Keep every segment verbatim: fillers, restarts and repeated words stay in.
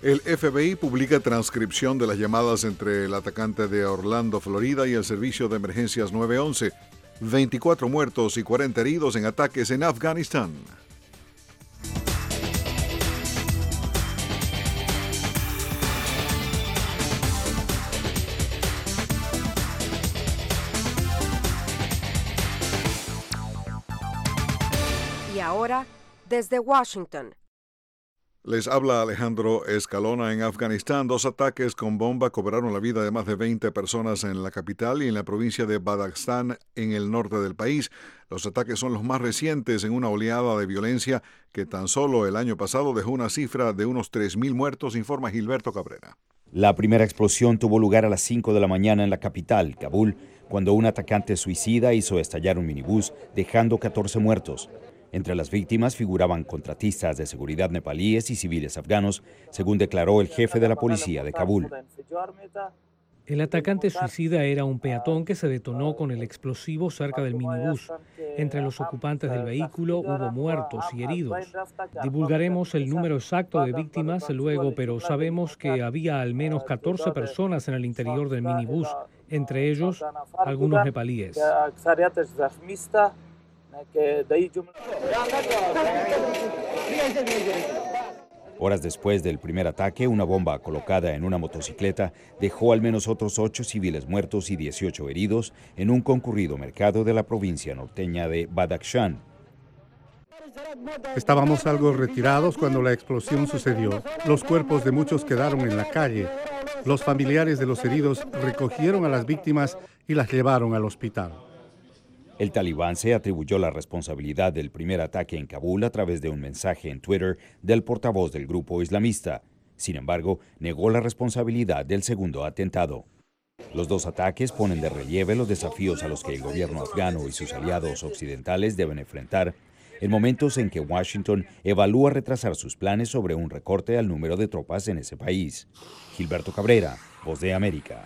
El F B I publica transcripción de las llamadas entre el atacante de Orlando, Florida, y el servicio de emergencias nueve once. veinticuatro muertos y cuarenta heridos en ataques en Afganistán. Y ahora, desde Washington. Les habla Alejandro Escalona. En Afganistán, dos ataques con bomba cobraron la vida de más de veinte personas en la capital y en la provincia de Badakhshan, en el norte del país. Los ataques son los más recientes en una oleada de violencia que tan solo el año pasado dejó una cifra de unos tres mil muertos, informa Gilberto Cabrera. La primera explosión tuvo lugar a las cinco de la mañana en la capital, Kabul, cuando un atacante suicida hizo estallar un minibús, dejando catorce muertos. Entre las víctimas figuraban contratistas de seguridad nepalíes y civiles afganos, según declaró el jefe de la policía de Kabul. El atacante suicida era un peatón que se detonó con el explosivo cerca del minibús. Entre los ocupantes del vehículo hubo muertos y heridos. Divulgaremos el número exacto de víctimas luego, pero sabemos que había al menos catorce personas en el interior del minibús, entre ellos algunos nepalíes. Horas después del primer ataque, una bomba colocada en una motocicleta dejó al menos otros ocho civiles muertos y dieciocho heridos en un concurrido mercado de la provincia norteña de Badakhshan. Estábamos algo retirados cuando la explosión sucedió. Los cuerpos de muchos quedaron en la calle. Los familiares de los heridos recogieron a las víctimas y las llevaron al hospital. El talibán se atribuyó la responsabilidad del primer ataque en Kabul a través de un mensaje en Twitter del portavoz del grupo islamista. Sin embargo, negó la responsabilidad del segundo atentado. Los dos ataques ponen de relieve los desafíos a los que el gobierno afgano y sus aliados occidentales deben enfrentar en momentos en que Washington evalúa retrasar sus planes sobre un recorte al número de tropas en ese país. Gilberto Cabrera, Voz de América.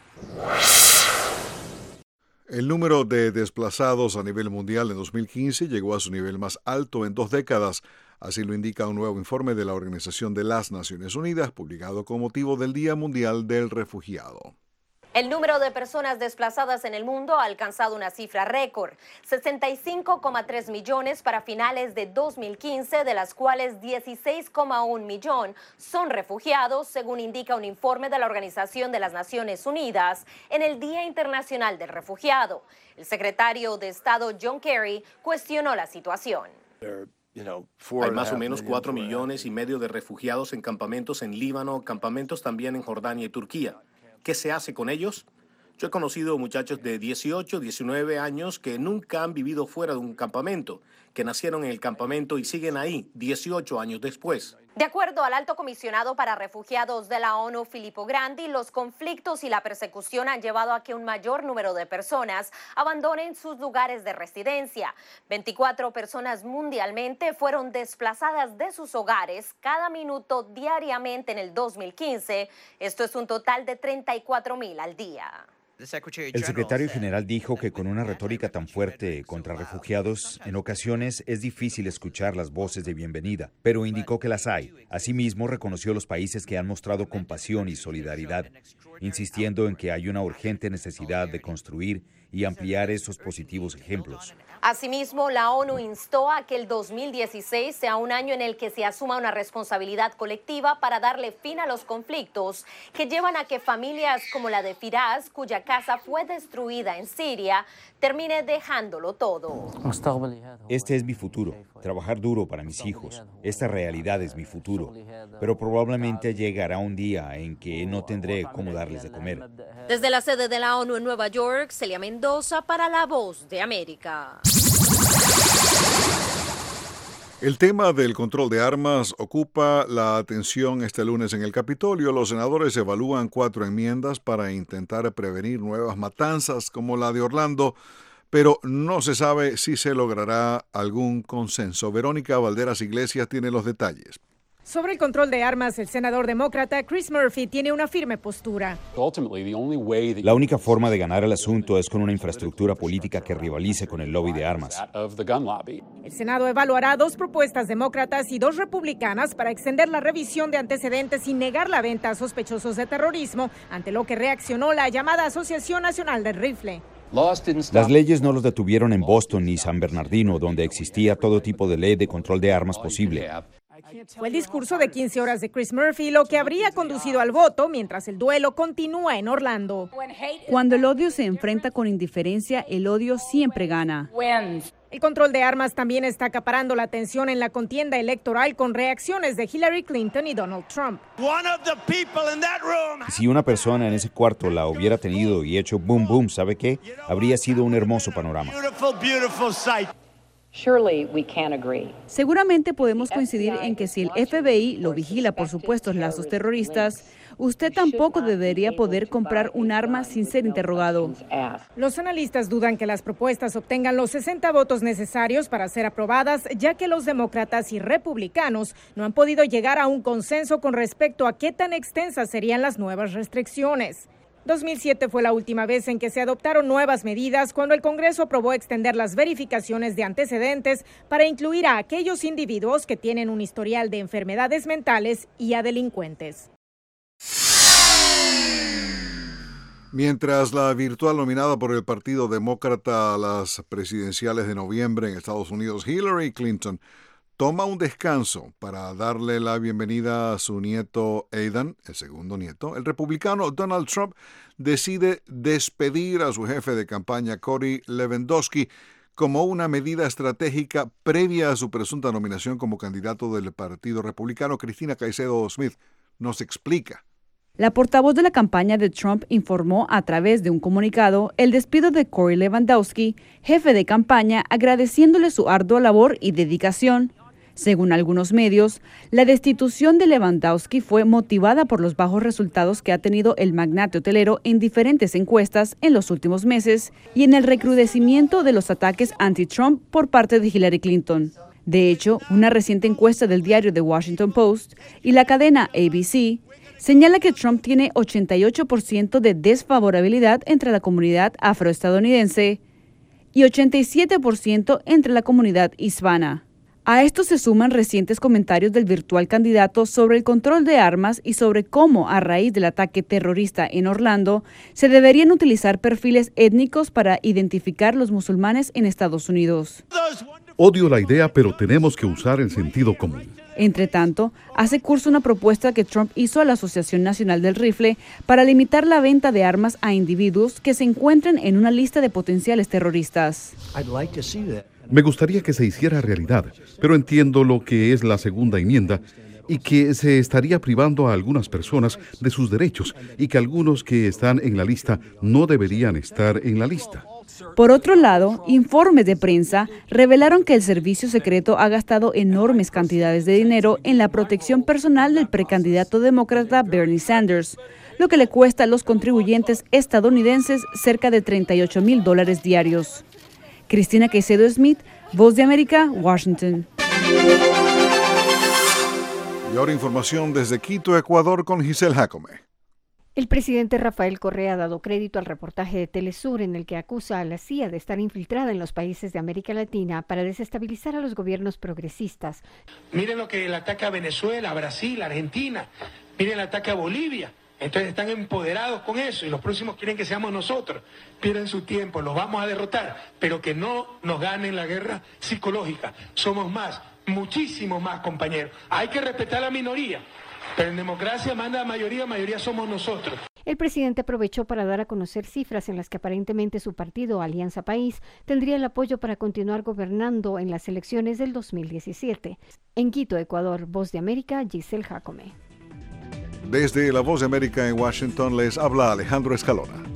El número de desplazados a nivel mundial en dos mil quince llegó a su nivel más alto en dos décadas. Así lo indica un nuevo informe de la Organización de las Naciones Unidas, publicado con motivo del Día Mundial del Refugiado. El número de personas desplazadas en el mundo ha alcanzado una cifra récord, sesenta y cinco coma tres millones para finales de dos mil quince, de las cuales dieciséis coma uno millón son refugiados, según indica un informe de la Organización de las Naciones Unidas en el Día Internacional del Refugiado. El secretario de Estado John Kerry cuestionó la situación. Hay más o menos cuatro millones y medio de refugiados en campamentos en Líbano, campamentos también en Jordania y Turquía. ¿Qué se hace con ellos? Yo he conocido muchachos de dieciocho, diecinueve años que nunca han vivido fuera de un campamento, que nacieron en el campamento y siguen ahí dieciocho años después. De acuerdo al alto comisionado para refugiados de la ONU, Filippo Grandi, los conflictos y la persecución han llevado a que un mayor número de personas abandonen sus lugares de residencia. veinticuatro personas mundialmente fueron desplazadas de sus hogares cada minuto diariamente en el dos mil quince. Esto es un total de treinta y cuatro mil al día. El secretario general dijo que con una retórica tan fuerte contra refugiados, en ocasiones es difícil escuchar las voces de bienvenida, pero indicó que las hay. Asimismo, reconoció los países que han mostrado compasión y solidaridad, insistiendo en que hay una urgente necesidad de construir y ampliar esos positivos ejemplos. Asimismo, la ONU instó a que el dos mil dieciséis sea un año en el que se asuma una responsabilidad colectiva para darle fin a los conflictos que llevan a que familias como la de Firas, cuya casa fue destruida en Siria, termine dejándolo todo. Este es mi futuro, trabajar duro para mis hijos. Esta realidad es mi futuro, pero probablemente llegará un día en que no tendré cómo darles de comer. Desde la sede de la ONU en Nueva York, Celia Mendoza para La Voz de América. El tema del control de armas ocupa la atención este lunes en el Capitolio. Los senadores evalúan cuatro enmiendas para intentar prevenir nuevas matanzas como la de Orlando, pero no se sabe si se logrará algún consenso. Verónica Valderas Iglesias tiene los detalles. Sobre el control de armas, el senador demócrata Chris Murphy tiene una firme postura. La única forma de ganar el asunto es con una infraestructura política que rivalice con el lobby de armas. El Senado evaluará dos propuestas demócratas y dos republicanas para extender la revisión de antecedentes y negar la venta a sospechosos de terrorismo, ante lo que reaccionó la llamada Asociación Nacional del Rifle. Las leyes no los detuvieron en Boston ni San Bernardino, donde existía todo tipo de ley de control de armas posible. Fue el discurso de quince horas de Chris Murphy lo que habría conducido al voto, mientras el duelo continúa en Orlando. Cuando el odio se enfrenta con indiferencia, el odio siempre gana. El control de armas también está acaparando la atención en la contienda electoral, con reacciones de Hillary Clinton y Donald Trump. Si una persona en ese cuarto la hubiera tenido y hecho boom boom, ¿sabe qué? Habría sido un hermoso panorama. Seguramente podemos coincidir en que si el F B I lo vigila por supuestos lazos terroristas, usted tampoco debería poder comprar un arma sin ser interrogado. Los analistas dudan que las propuestas obtengan los sesenta votos necesarios para ser aprobadas, ya que los demócratas y republicanos no han podido llegar a un consenso con respecto a qué tan extensas serían las nuevas restricciones. dos mil siete fue la última vez en que se adoptaron nuevas medidas, cuando el Congreso aprobó extender las verificaciones de antecedentes para incluir a aquellos individuos que tienen un historial de enfermedades mentales y a delincuentes. Mientras la virtual nominada por el Partido Demócrata a las presidenciales de noviembre en Estados Unidos, Hillary Clinton, toma un descanso para darle la bienvenida a su nieto Aidan, el segundo nieto, el republicano Donald Trump decide despedir a su jefe de campaña Corey Lewandowski como una medida estratégica previa a su presunta nominación como candidato del Partido Republicano. Cristina Caicedo Smith nos explica. La portavoz de la campaña de Trump informó a través de un comunicado el despido de Corey Lewandowski, jefe de campaña, agradeciéndole su ardua labor y dedicación. Según algunos medios, la destitución de Lewandowski fue motivada por los bajos resultados que ha tenido el magnate hotelero en diferentes encuestas en los últimos meses y en el recrudecimiento de los ataques anti-Trump por parte de Hillary Clinton. De hecho, una reciente encuesta del diario The Washington Post y la cadena A B C señala que Trump tiene ochenta y ocho por ciento de desfavorabilidad entre la comunidad afroestadounidense y ochenta y siete por ciento entre la comunidad hispana. A esto se suman recientes comentarios del virtual candidato sobre el control de armas y sobre cómo, a raíz del ataque terrorista en Orlando, se deberían utilizar perfiles étnicos para identificar los musulmanes en Estados Unidos. Odio la idea, pero tenemos que usar el sentido común. Entre tanto, hace curso una propuesta que Trump hizo a la Asociación Nacional del Rifle para limitar la venta de armas a individuos que se encuentren en una lista de potenciales terroristas. Me gustaría que se hiciera realidad, pero entiendo lo que es la segunda enmienda y que se estaría privando a algunas personas de sus derechos y que algunos que están en la lista no deberían estar en la lista. Por otro lado, informes de prensa revelaron que el servicio secreto ha gastado enormes cantidades de dinero en la protección personal del precandidato demócrata Bernie Sanders, lo que le cuesta a los contribuyentes estadounidenses cerca de treinta y ocho mil dólares diarios. Cristina Caicedo Smith, Voz de América, Washington. Y ahora información desde Quito, Ecuador, con Giselle Jacome. El presidente Rafael Correa ha dado crédito al reportaje de Telesur en el que acusa a la C I A de estar infiltrada en los países de América Latina para desestabilizar a los gobiernos progresistas. Miren lo que el ataque a Venezuela, a Brasil, a Argentina. Miren el ataque a Bolivia. Entonces están empoderados con eso y los próximos quieren que seamos nosotros. Pierden su tiempo, los vamos a derrotar, pero que no nos ganen la guerra psicológica. Somos más, muchísimo más, compañeros. Hay que respetar a la minoría, pero en democracia manda la mayoría, mayoría somos nosotros. El presidente aprovechó para dar a conocer cifras en las que aparentemente su partido, Alianza País, tendría el apoyo para continuar gobernando en las elecciones del dos mil diecisiete. En Quito, Ecuador, Voz de América, Giselle Jacome. Desde La Voz de América en Washington les habla Alejandro Escalona.